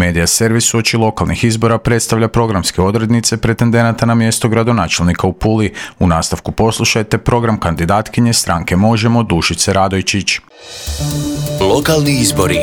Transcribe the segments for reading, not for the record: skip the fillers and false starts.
Medija servis uoči lokalnih izbora predstavlja programske odrednice pretendenata na mjesto gradonačelnika u Puli. U nastavku poslušajte program kandidatkinje stranke Možemo Dušice Radojčić. Lokalni izbori.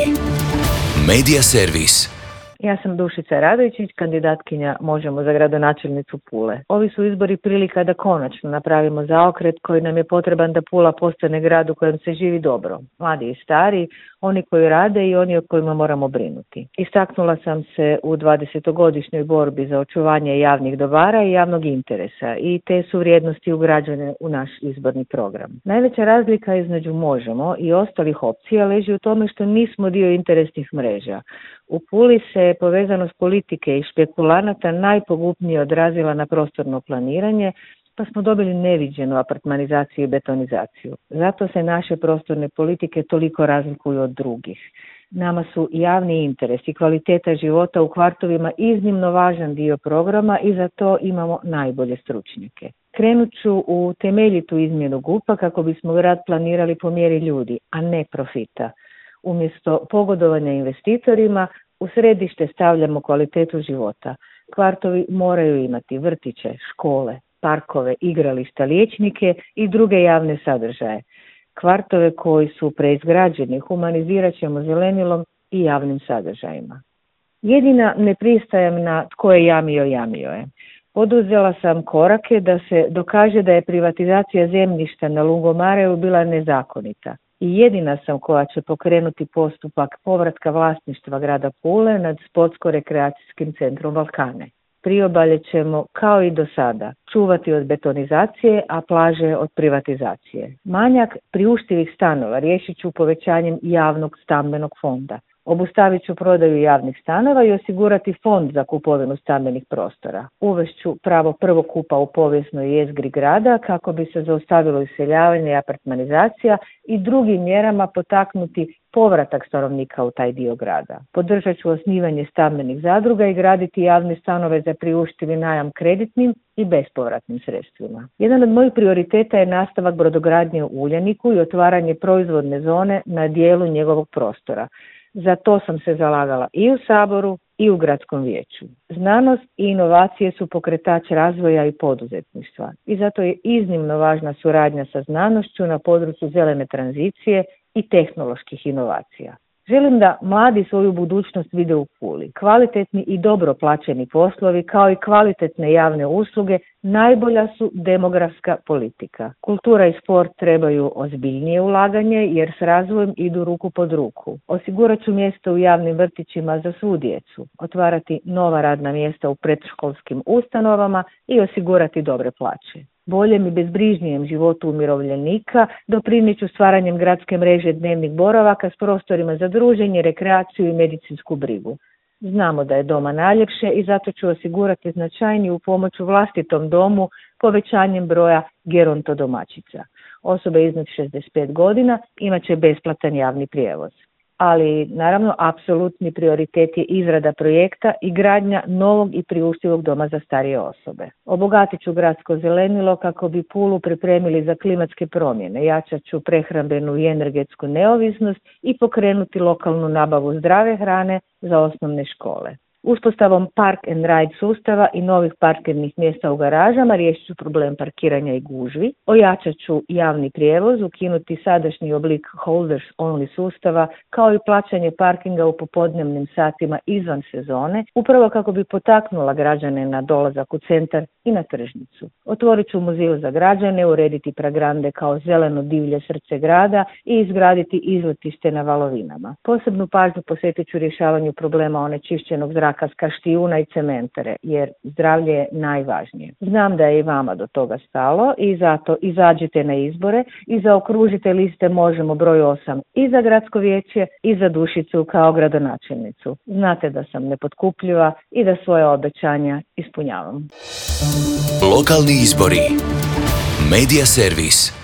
Medija servis. Ja sam Dušica Radojčić, kandidatkinja Možemo za gradonačelnicu Pule. Ovi su izbori prilika da konačno napravimo zaokret koji nam je potreban da Pula postane grad u kojem se živi dobro. Mladi i stari, oni koji rade i oni o kojima moramo brinuti. Istaknula sam se u 20-godišnjoj borbi za očuvanje javnih dobara i javnog interesa i te su vrijednosti ugrađene u naš izborni program. Najveća razlika između Možemo i ostalih opcija leži u tome što nismo dio interesnih mreža. U Puli se povezanost politike i špekulanata najpogubnije odrazila na prostorno planiranje, pa smo dobili neviđenu apartmanizaciju i betonizaciju. Zato se naše prostorne politike toliko razlikuju od drugih. Nama su javni interes i kvaliteta života u kvartovima iznimno važan dio programa i za to imamo najbolje stručnjake. Krenut ću u temeljitu izmjenu GUP-a kako bismo grad planirali po mjeri ljudi, a ne profita. Umjesto pogodovanja investitorima, u središte stavljamo kvalitetu života. Kvartovi moraju imati vrtiće, škole, parkove, igrališta, liječnike i druge javne sadržaje. Kvartove koji su preizgrađeni humanizirat ćemo zelenilom i javnim sadržajima. Jedina ne pristajem na tko je jamio je. Poduzela sam korake da se dokaže da je privatizacija zemljišta na Lungomareu bila nezakonita. I jedina sam koja će pokrenuti postupak povratka vlasništva grada Pule nad sportsko-rekreacijskim centrom Balkane. Priobalje ćemo, kao i do sada, čuvati od betonizacije, a plaže od privatizacije. Manjak priuštivih stanova riješit ću povećanjem javnog stambenog fonda. Obustavit ću prodaju javnih stanova i osigurati fond za kupovinu stambenih prostora. Uvešću pravo prvokupa u povijesnoj jezgri grada kako bi se zaustavilo iseljavanje i apartmanizacija i drugim mjerama potaknuti povratak stanovnika u taj dio grada. Podržat ću osnivanje stambenih zadruga i graditi javne stanove za priuštivi najam kreditnim i bespovratnim sredstvima. Jedan od mojih prioriteta je nastavak brodogradnje u Uljaniku i otvaranje proizvodne zone na dijelu njegovog prostora. Za to sam se zalagala i u Saboru i u Gradskom vijeću. Znanost i inovacije su pokretač razvoja i poduzetništva i zato je iznimno važna suradnja sa znanošću na području zelene tranzicije i tehnoloških inovacija. Želim da mladi svoju budućnost vide u Puli. Kvalitetni i dobro plaćeni poslovi kao i kvalitetne javne usluge najbolja su demografska politika. Kultura i sport trebaju ozbiljnije ulaganje jer s razvojem idu ruku pod ruku. Osigurat ću mjesto u javnim vrtićima za svu djecu, otvarati nova radna mjesta u predškolskim ustanovama i osigurati dobre plaće. Boljem i bezbrižnijem životu umirovljenika doprinijet ću stvaranjem gradske mreže dnevnih boravaka s prostorima za druženje, rekreaciju i medicinsku brigu. Znamo da je doma najljepše i zato ću osigurati značajniju pomoć u vlastitom domu povećanjem broja gerontodomaćica. Osobe iznad 65 godina imat će besplatan javni prijevoz. Ali, naravno, apsolutni prioritet je izrada projekta i gradnja novog i priuštivog doma za starije osobe. Obogatit ću gradsko zelenilo kako bi Pulu pripremili za klimatske promjene, jačat ću prehrambenu i energetsku neovisnost i pokrenuti lokalnu nabavu zdrave hrane za osnovne škole. Uspostavom park and ride sustava i novih parkirnih mjesta u garažama riješit ću problem parkiranja i gužvi, ojačat ću javni prijevoz, ukinuti sadašnji oblik holders only sustava kao i plaćanje parkinga u popodnevnim satima izvan sezone, upravo kako bi potaknula građane na dolazak u centar i na tržnicu. Otvorit ću muzej za građane, urediti Pragrande kao zeleno divlje srce grada i izgraditi izletište na Valovinama. Posebnu pažnju posvetit ću rješavanju problema onečišćenog zraka s Kaštijuna i cementare, jer zdravlje je najvažnije. Znam da je i vama do toga stalo i zato izađite na izbore i zaokružite liste Možemo broj 8 i za Gradsko vijeće i za Dušicu kao gradonačelnicu. Znate da sam nepotkupljiva i da svoje obećanja ispunjavam. Lokalni izbori. Medija servis.